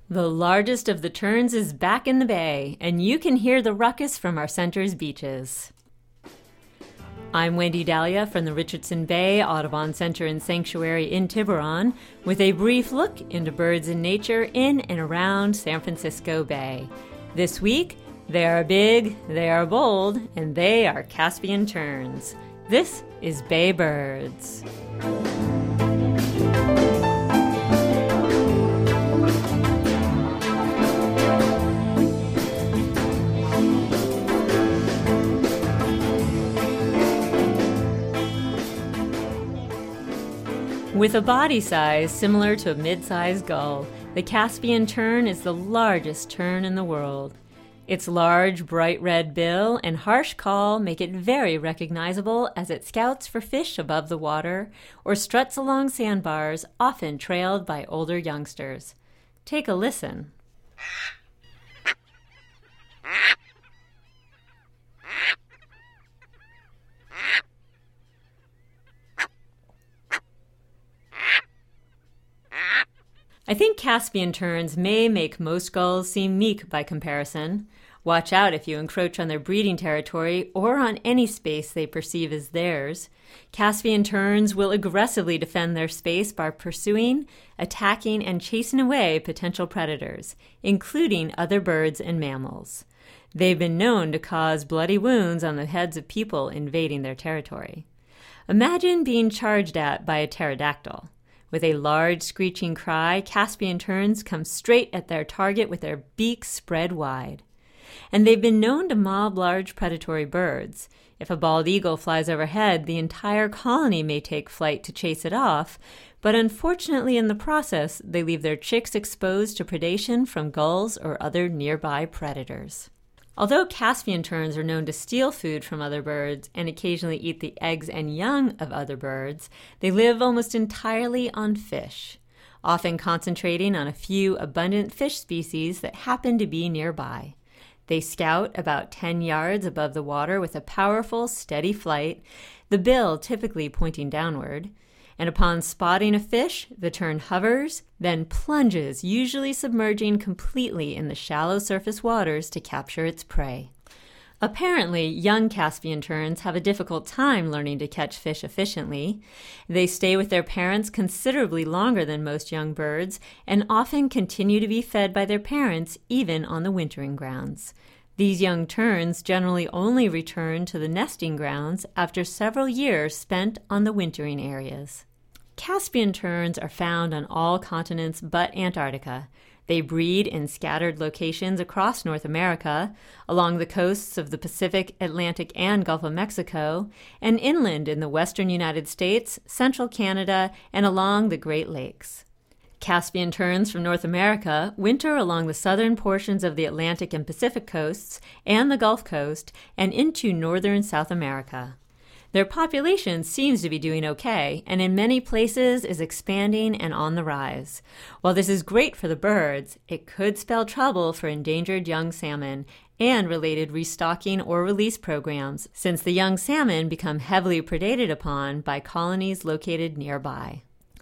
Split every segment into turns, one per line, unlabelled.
The largest of the terns is back in the bay, and you can hear the ruckus from our center's beaches. I'm Wendy Dahlia from the Richardson Bay Audubon Center and Sanctuary in Tiburon with a brief look into birds and nature in and around San Francisco Bay. This week, they are big, they are bold, and they are Caspian terns. This is Bay Birds. With a body size similar to a mid-sized gull, the Caspian tern is the largest tern in the world. Its large, bright red bill and harsh call make it very recognizable as it scouts for fish above the water or struts along sandbars, often trailed by older youngsters. Take a listen. I think Caspian terns may make most gulls seem meek by comparison. Watch out if you encroach on their breeding territory or on any space they perceive as theirs. Caspian terns will aggressively defend their space by pursuing, attacking, and chasing away potential predators, including other birds and mammals. They've been known to cause bloody wounds on the heads of people invading their territory. Imagine being charged at by a pterodactyl. With a large screeching cry, Caspian terns come straight at their target with their beaks spread wide. And they've been known to mob large predatory birds. If a bald eagle flies overhead, the entire colony may take flight to chase it off, but unfortunately in the process, they leave their chicks exposed to predation from gulls or other nearby predators. Although Caspian terns are known to steal food from other birds and occasionally eat the eggs and young of other birds, they live almost entirely on fish, often concentrating on a few abundant fish species that happen to be nearby. They scout about 10 yards above the water with a powerful, steady flight, the bill typically pointing downward. And upon spotting a fish, the tern hovers, then plunges, usually submerging completely in the shallow surface waters to capture its prey. Apparently, young Caspian terns have a difficult time learning to catch fish efficiently. They stay with their parents considerably longer than most young birds and often continue to be fed by their parents even on the wintering grounds. These young terns generally only return to the nesting grounds after several years spent on the wintering areas. Caspian terns are found on all continents but Antarctica. They breed in scattered locations across North America, along the coasts of the Pacific, Atlantic, and Gulf of Mexico, and inland in the western United States, central Canada, and along the Great Lakes. Caspian terns from North America winter along the southern portions of the Atlantic and Pacific coasts and the Gulf Coast and into northern South America. Their population seems to be doing okay, and in many places is expanding and on the rise. While this is great for the birds, it could spell trouble for endangered young salmon and related restocking or release programs, since the young salmon become heavily predated upon by colonies located nearby.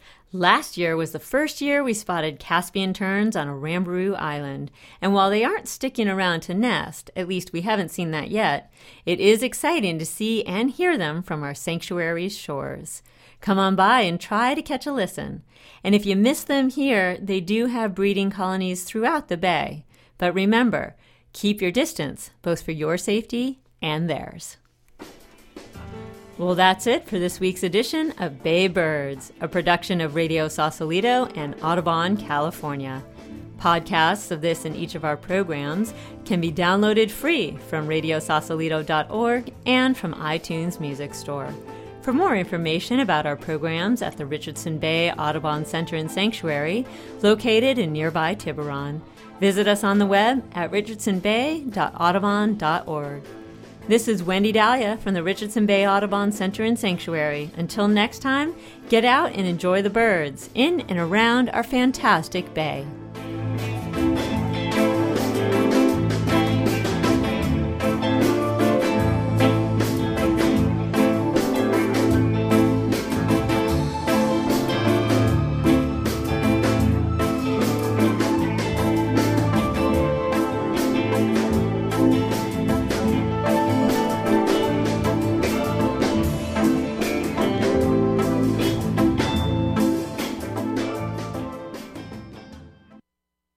Last year was the first year we spotted Caspian terns on Oramburuu Island, and while they aren't sticking around to nest, at least we haven't seen that yet, it is exciting to see and hear them from our sanctuary's shores. Come on by and try to catch a listen. And if you miss them here, they do have breeding colonies throughout the bay. But remember, keep your distance, both for your safety and theirs. Well, that's it for this week's edition of Bay Birds, a production of Radio Sausalito and Audubon, California. Podcasts of this and each of our programs can be downloaded free from radiosausalito.org and from iTunes Music Store. For more information about our programs at the Richardson Bay Audubon Center and Sanctuary, located in nearby Tiburon, visit us on the web at richardsonbay.audubon.org. This is Wendy Dahlia from the Richardson Bay Audubon Center and Sanctuary. Until next time, get out and enjoy the birds in and around our fantastic bay.